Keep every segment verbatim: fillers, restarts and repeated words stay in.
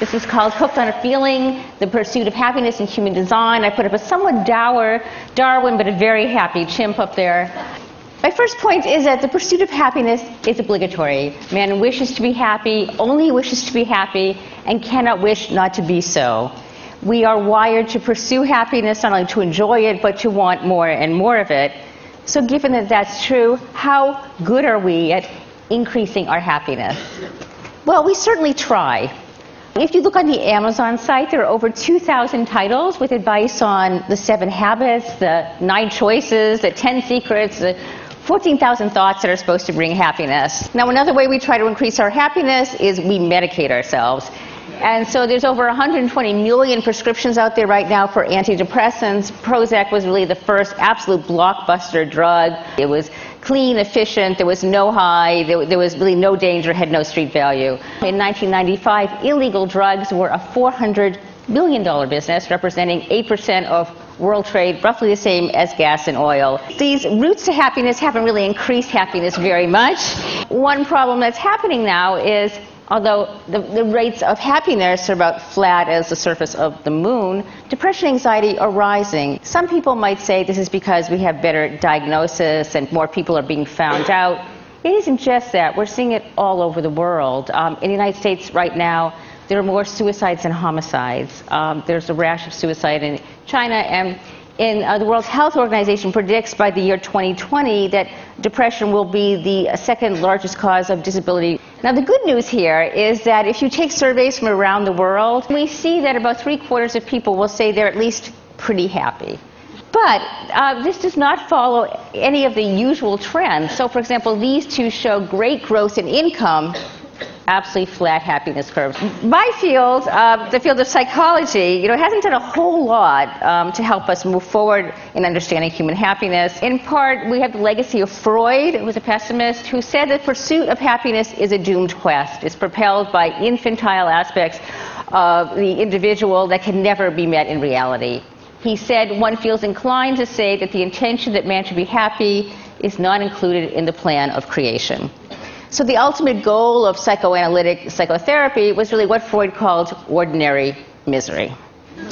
This is called Hooked on a Feeling, The Pursuit of Happiness in Human Design. I put up a somewhat dour Darwin, but a very happy chimp up there. My first point is that the pursuit of happiness is obligatory. Man wishes to be happy, only wishes to be happy, and cannot wish not to be so. We are wired to pursue happiness, not only to enjoy it, but to want more and more of it. So given that that's true, how good are we at increasing our happiness? Well, we certainly try. If you look on the Amazon site, there are over two thousand titles with advice on the seven habits, the nine choices, the ten secrets, the fourteen thousand thoughts that are supposed to bring happiness. Now, another way we try to increase our happiness is we medicate ourselves. And so there's over one hundred twenty million prescriptions out there right now for antidepressants. Prozac was really the first absolute blockbuster drug. It was clean, efficient, there was no high, there, there was really no danger, had no street value. In nineteen ninety-five, illegal drugs were a four hundred billion dollar business, representing eight percent of world trade, roughly the same as gas and oil. These routes to happiness haven't really increased happiness very much. One problem that's happening now is, although the, the rates of happiness are about flat as the surface of the moon, depression and anxiety are rising. Some people might say this is because we have better diagnosis and more people are being found out. It isn't just that. We're seeing it all over the world. Um, in the United States right now, there are more suicides than homicides. Um, there's a rash of suicide in China, and in, uh, the World Health Organization predicts by the year twenty twenty that depression will be the second largest cause of disability. Now, the good news here is that if you take surveys from around the world, we see that about three quarters of people will say they're at least pretty happy. But uh, this does not follow any of the usual trends. So, for example, these two show great growth in income, absolutely flat happiness curves. My field, uh, the field of psychology, you know, hasn't done a whole lot um, to help us move forward in understanding human happiness. In part, we have the legacy of Freud, who was a pessimist, who said the pursuit of happiness is a doomed quest. It's propelled by infantile aspects of the individual that can never be met in reality. He said one feels inclined to say that the intention that man should be happy is not included in the plan of creation. So the ultimate goal of psychoanalytic psychotherapy was really what Freud called ordinary misery. and,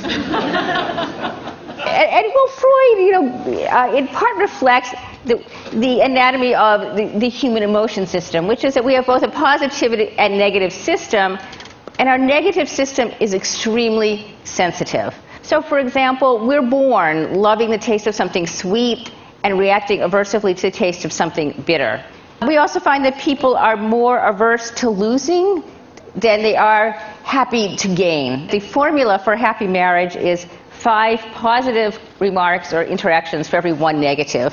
and well, Freud, you know, uh, in part reflects the, the anatomy of the, the human emotion system, which is that we have both a positive and negative system, and our negative system is extremely sensitive. So, for example, we're born loving the taste of something sweet and reacting aversively to the taste of something bitter. We also find that people are more averse to losing than they are happy to gain. The formula for a happy marriage is five positive remarks or interactions for every one negative.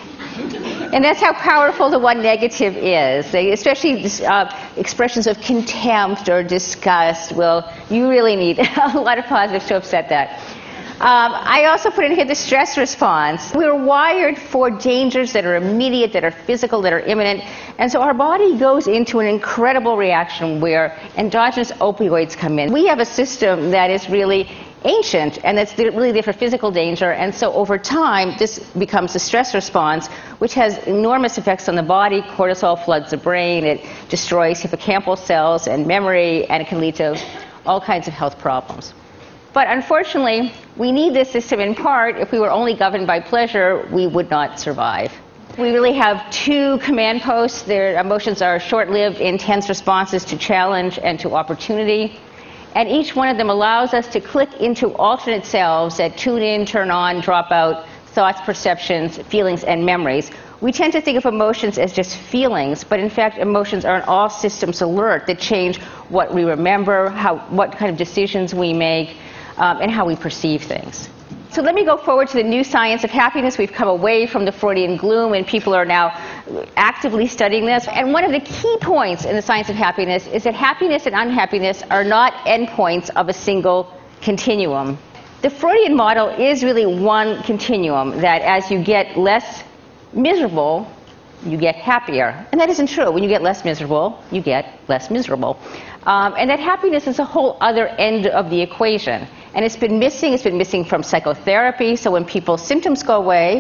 And that's how powerful the one negative is. They, especially uh, expressions of contempt or disgust. Well, you really need a lot of positives to upset that. Um, I also put in here the stress response. We're wired for dangers that are immediate, that are physical, that are imminent. And so our body goes into an incredible reaction where endogenous opioids come in. We have a system that is really ancient, and that's really there for physical danger. And so over time, this becomes a stress response, which has enormous effects on the body. Cortisol floods the brain. It destroys hippocampal cells and memory, and it can lead to all kinds of health problems. But unfortunately, we need this system in part. If we were only governed by pleasure, we would not survive. We really have two command posts. Their emotions are short-lived, intense responses to challenge and to opportunity. And each one of them allows us to click into alternate selves that tune in, turn on, drop out, thoughts, perceptions, feelings, and memories. We tend to think of emotions as just feelings, but in fact, emotions are an all-systems alert that change what we remember, how, what kind of decisions we make, Um, and how we perceive things. So let me go forward to the new science of happiness. We've come away from the Freudian gloom, and people are now actively studying this. And one of the key points in the science of happiness is that happiness and unhappiness are not endpoints of a single continuum. The Freudian model is really one continuum, that as you get less miserable, you get happier. And that isn't true. When you get less miserable, you get less miserable. Um, and that happiness is a whole other end of the equation. And it's been missing. It's been missing from psychotherapy. So when people's symptoms go away,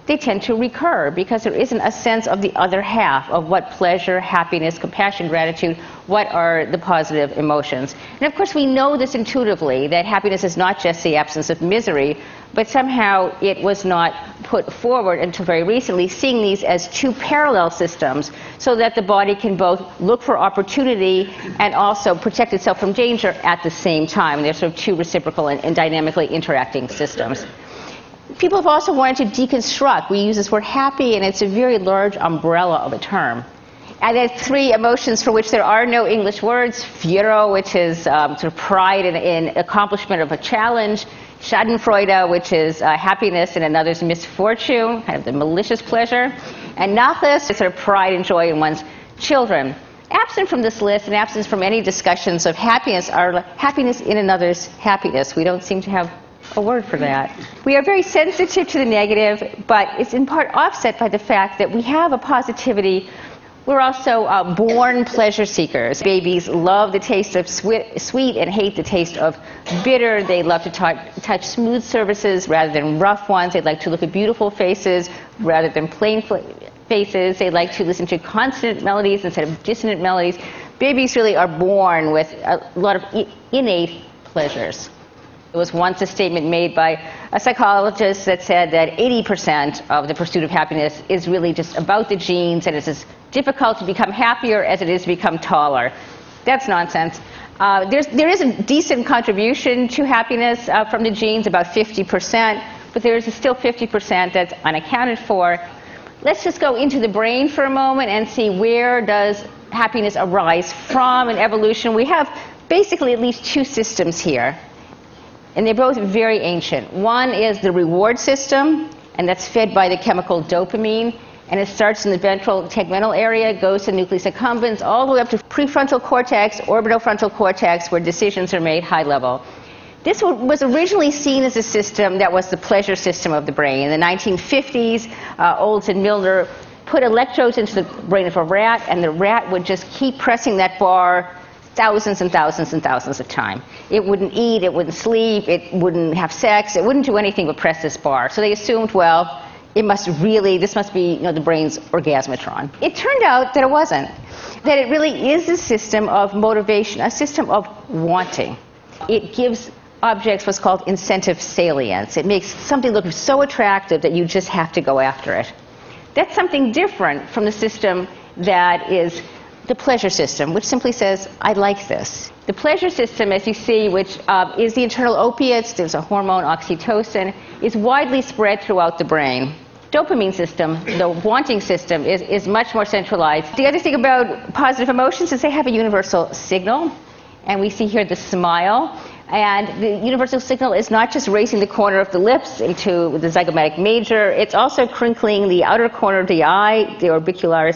they tend to recur because there isn't a sense of the other half of what pleasure, happiness, compassion, gratitude, what are the positive emotions. And of course we know this intuitively, that happiness is not just the absence of misery, but somehow it was not put forward until very recently, seeing these as two parallel systems so that the body can both look for opportunity and also protect itself from danger at the same time. They're sort of two reciprocal and, and dynamically interacting systems. People have also wanted to deconstruct. We use this word happy, and it's a very large umbrella of a term. And there's three emotions for which there are no English words. Fiero, which is um, sort of pride in, in accomplishment of a challenge. Schadenfreude, which is uh, happiness in another's misfortune, kind of the malicious pleasure. And Nachas is sort of pride and joy in one's children. Absent from this list and absent from any discussions of happiness are happiness in another's happiness. We don't seem to have a word for that. We are very sensitive to the negative, but it's in part offset by the fact that we have a positivity. We're also uh, born pleasure seekers. Babies love the taste of sweet, sweet and hate the taste of bitter. They love to touch smooth surfaces rather than rough ones. They like to look at beautiful faces rather than plain faces. They like to listen to consonant melodies instead of dissonant melodies. Babies really are born with a lot of innate pleasures. There was once a statement made by a psychologist that said that eighty percent of the pursuit of happiness is really just about the genes, and it's as difficult to become happier as it is to become taller. That's nonsense. Uh, there's, there is a decent contribution to happiness uh, from the genes, about fifty percent, but there is still fifty percent that's unaccounted for. Let's just go into the brain for a moment and see where does happiness arise from in evolution. We have basically at least two systems here. And they're both very ancient. One is the reward system, and that's fed by the chemical dopamine. And it starts in the ventral tegmental area, goes to nucleus accumbens, all the way up to prefrontal cortex, orbitofrontal cortex, where decisions are made high level. This was originally seen as a system that was the pleasure system of the brain. In the nineteen fifties, uh, Olds and Milner put electrodes into the brain of a rat, and the rat would just keep pressing that bar thousands and thousands and thousands of times. It wouldn't eat, it wouldn't sleep, it wouldn't have sex, it wouldn't do anything but press this bar. So they assumed, well, it must really, this must be, you know, the brain's orgasmatron. It turned out that it wasn't. That it really is a system of motivation, a system of wanting. It gives objects what's called incentive salience. It makes something look so attractive that you just have to go after it. That's something different from the system that is the pleasure system, which simply says, I like this. The pleasure system, as you see, which uh, is the internal opiates, there's a hormone, oxytocin, is widely spread throughout the brain. Dopamine system, the wanting system, is, is much more centralized. The other thing about positive emotions is they have a universal signal, and we see here the smile. And the universal signal is not just raising the corner of the lips into the zygomatic major, it's also crinkling the outer corner of the eye, the orbicularis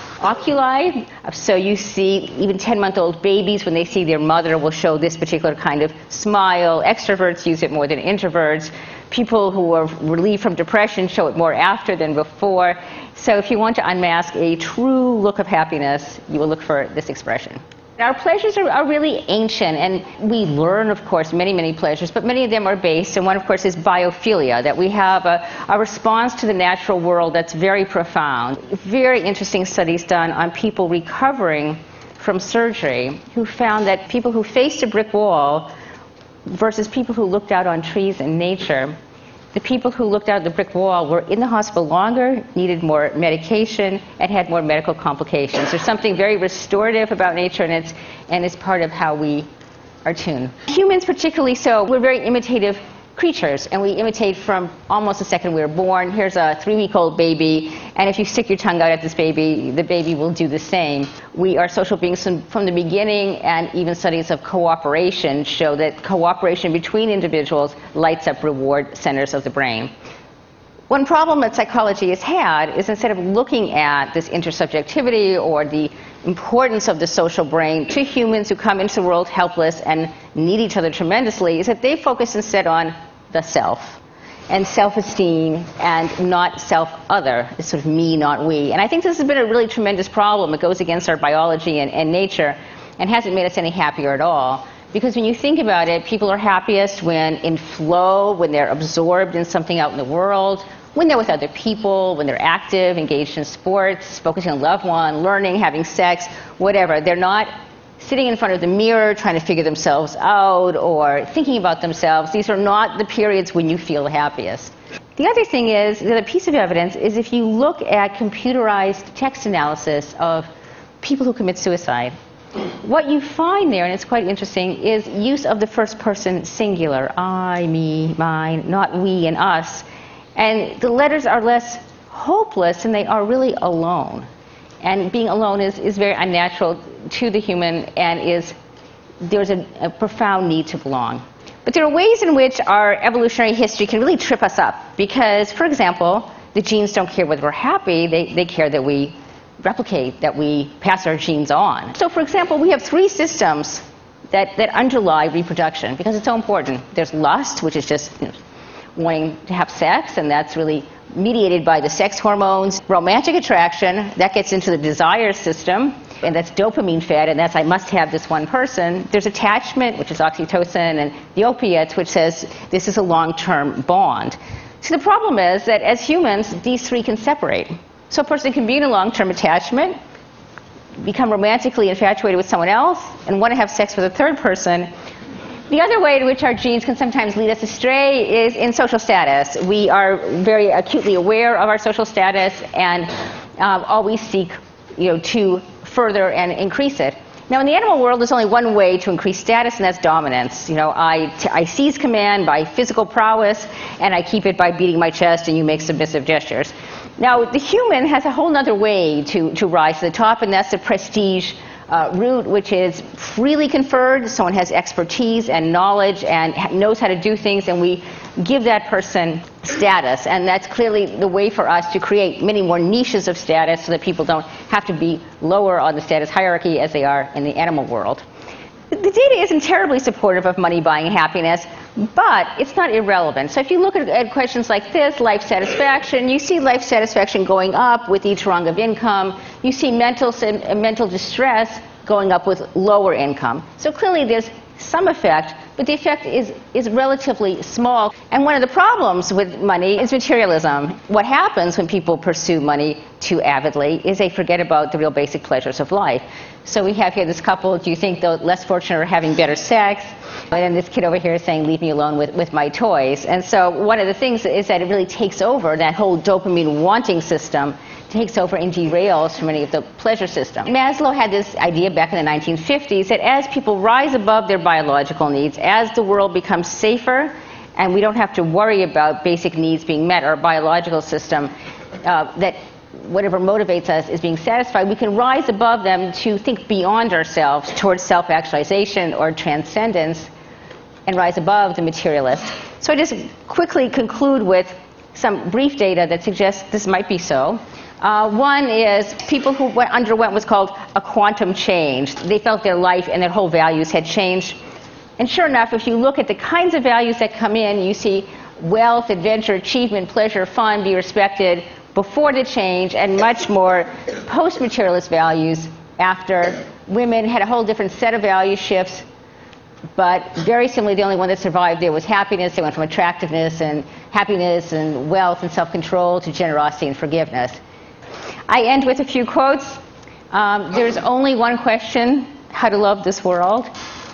oculi. So you see even ten-month-old babies, when they see their mother, will show this particular kind of smile. Extroverts use it more than introverts. People who are relieved from depression show it more after than before. So if you want to unmask a true look of happiness, you will look for this expression. Our pleasures are, are really ancient, and we learn, of course, many, many pleasures, but many of them are based, and one, of course, is biophilia, that we have a, a response to the natural world that's very profound. Very interesting studies done on people recovering from surgery who found that people who faced a brick wall versus people who looked out on trees and nature, the people who looked out at the brick wall were in the hospital longer, needed more medication, and had more medical complications. There's something very restorative about nature, and it's, and it's part of how we are tuned. Humans particularly so, we're very imitative creatures, and we imitate from almost the second we were born. Here's a three-week-old baby, and if you stick your tongue out at this baby, the baby will do the same. We are social beings from, from the beginning, and even studies of cooperation show that cooperation between individuals lights up reward centers of the brain. One problem that psychology has had is, instead of looking at this intersubjectivity or the importance of the social brain to humans who come into the world helpless and need each other tremendously, is that they focus instead on the self and self-esteem and not self-other. It's sort of me, not we. And I think this has been a really tremendous problem. It goes against our biology and, and nature, and hasn't made us any happier at all. Because when you think about it, people are happiest when in flow, when they're absorbed in something out in the world, when they're with other people, when they're active, engaged in sports, focusing on a loved one, learning, having sex, whatever. They're not sitting in front of the mirror trying to figure themselves out or thinking about themselves. These are not the periods when you feel the happiest. The other thing is, the other piece of evidence is if you look at computerized text analysis of people who commit suicide, what you find there, and it's quite interesting, is use of the first person singular. I, me, mine, not we and us. And the letters are less hopeless than they are really alone. And being alone is, is very unnatural to the human, and is there's a, a profound need to belong. But there are ways in which our evolutionary history can really trip us up. Because, for example, the genes don't care whether we're happy, they, they care that we replicate, that we pass our genes on. So, for example, we have three systems that, that underlie reproduction because it's so important. There's lust, which is just you know, wanting to have sex, and that's really mediated by the sex hormones. Romantic attraction, that gets into the desire system, and that's dopamine fed, and that's I must have this one person. There's attachment, which is oxytocin, and the opiates, which says this is a long-term bond. So the problem is that as humans, these three can separate. So a person can be in a long-term attachment, become romantically infatuated with someone else, and want to have sex with a third person. The other way in which our genes can sometimes lead us astray is in social status. We are very acutely aware of our social status and um, always seek you know, to further and increase it. Now, in the animal world, there's only one way to increase status, and that's dominance. You know, I, t I seize command by physical prowess, and I keep it by beating my chest, and you make submissive gestures. Now, the human has a whole other way to, to rise to the top, and that's the prestige uh, route, which is freely conferred. Someone has expertise and knowledge and knows how to do things, and we give that person status. And that's clearly the way for us to create many more niches of status so that people don't have to be lower on the status hierarchy as they are in the animal world. The data isn't terribly supportive of money buying happiness, but it's not irrelevant. So if you look at, at questions like this, life satisfaction, you see life satisfaction going up with each rung of income. You see mental, uh, mental distress going up with lower income. So clearly there's some effect, but the effect is, is relatively small. And one of the problems with money is materialism. What happens when people pursue money too avidly is they forget about the real basic pleasures of life. So we have here this couple, do you think the less fortunate are having better sex? And then this kid over here is saying, leave me alone with, with my toys. And so one of the things is that it really takes over, that whole dopamine wanting system takes over and derails from any of the pleasure system. Maslow had this idea back in the nineteen fifties that as people rise above their biological needs, as the world becomes safer and we don't have to worry about basic needs being met, our biological system, uh, that whatever motivates us is being satisfied, we can rise above them to think beyond ourselves towards self-actualization or transcendence and rise above the materialist. So I just quickly conclude with some brief data that suggests this might be so. Uh, one is people who went, underwent what's called a quantum change. They felt their life and their whole values had changed. And sure enough, if you look at the kinds of values that come in, you see wealth, adventure, achievement, pleasure, fun, be respected before the change, and much more post-materialist values after. Women had a whole different set of value shifts, but very similarly, the only one that survived there was happiness. They went from attractiveness and happiness and wealth and self-control to generosity and forgiveness. I end with a few quotes. Um, there's only one question, how to love this world.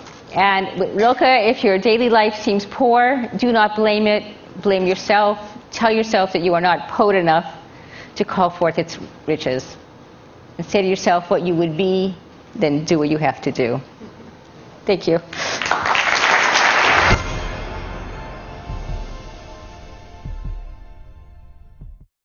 And with Rilke, if your daily life seems poor, do not blame it, blame yourself. Tell yourself that you are not poet enough to call forth its riches. And say to yourself what you would be, then do what you have to do. Thank you.